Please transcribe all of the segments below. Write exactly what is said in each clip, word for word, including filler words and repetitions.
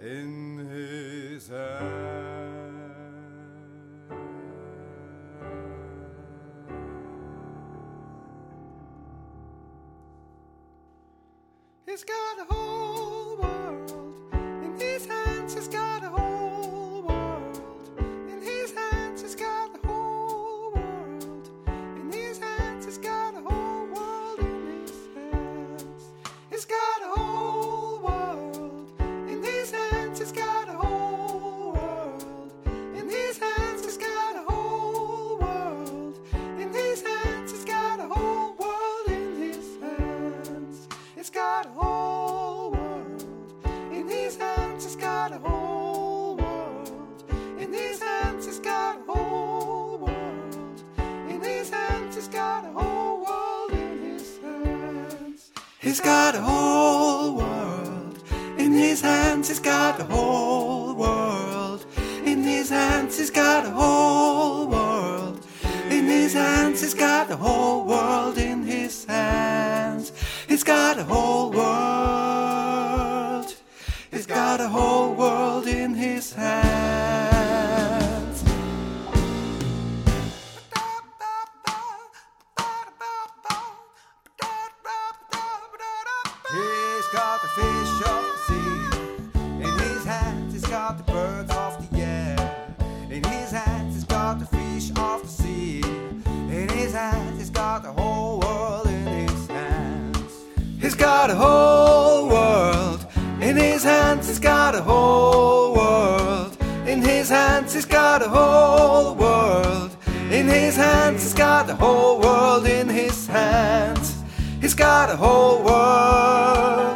in his hand. He's got a whole world in his hands. He's got a whole world in his hands. He's got a whole world in his hands. He's got a whole world in his hands. He's got a whole world in his hands. He's got a whole world in his hands. He's got a whole world in his hands. He's got a whole world in his hands. He's got a whole world in his hands. He's got a whole world in his hands. He's got a whole world in his hands. He's got a whole world in his hands. He's got a whole world in his hands. He's got a whole world in his hands. He's got a whole world in his hands. He's got a whole world in his hands. He's got a whole world. He's got a whole world in his hands. He's got the fish of the sea in his hands. He's got the birds of the air in his hands. He's got the fish of the sea in his hands. He's got the whole world in his hands. He's got a whole world in his hands. He's got a whole world in his hands. He's got a whole world in his hands. He's got the whole world in his hands. He's got a whole world.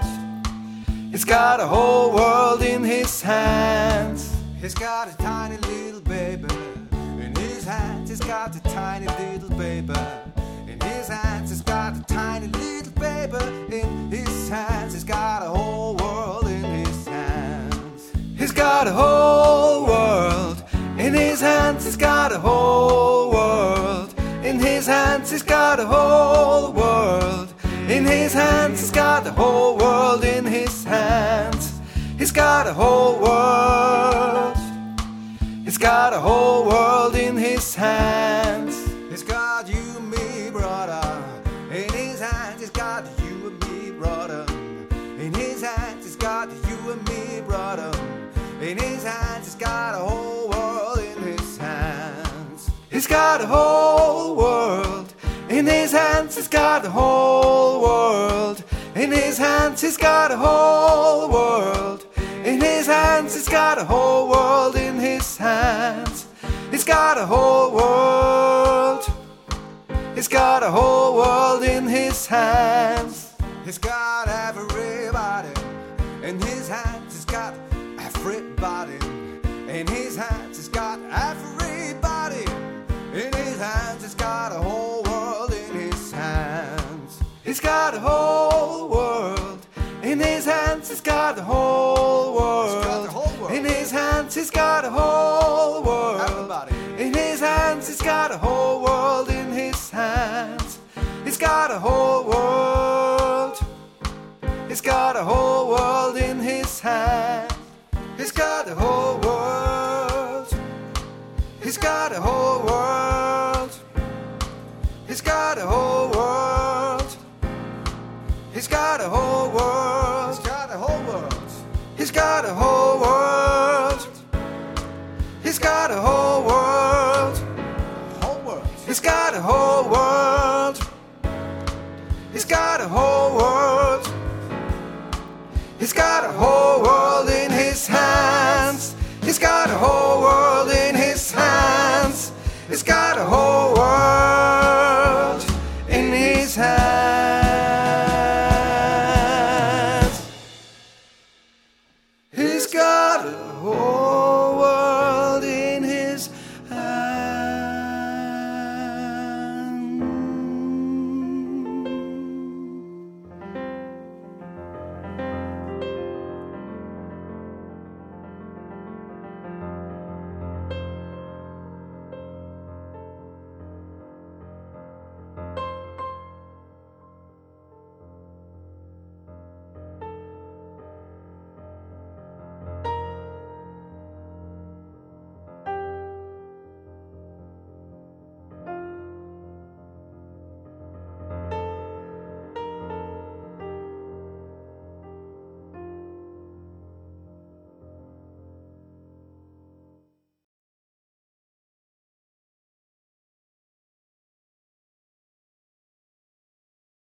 He's got a whole world in his hands. He's got a tiny little baby in his hands. He's got a tiny little baby in his hands. He's got a tiny little baby in his hands. He's got a whole world in his hands. He's got a whole world in his hands. He's got a whole world in his hands. He's got a whole world in his hands. He's got the whole world in his hands. He's got a whole world. He's got a whole world in his hands. He's got you and me, brother, in his hands. He's got you and me, brother, in his hands. He's got you and me, brother, in his hands. He's got a whole world in his hands. He's got a whole world in his hands. He's got a whole world in his hands. He's got a whole world in his hands. He's got a whole world in his hands. He's got a whole world. He's got a whole world in his hands. He's got everybody in his hands. He's got everybody in his hands. He's got everybody in his hands. He's got a whole world in his hands. He's got a whole world in his hands. He's got a whole world in his hands. He's got a whole world in his hands. He's got a whole world in his hands. He's got a whole world. He's got a whole world in his hands. He's got a whole world. He's got a whole world. He's got a whole world. He's got a whole world. He's got a whole world. He's got a whole world. He's got a whole world. Whole world. He's got a whole world. He's got a whole world. He's got a whole world in his hands. He's got a whole world in his hands. He's got a whole world in his hands. He's got a whole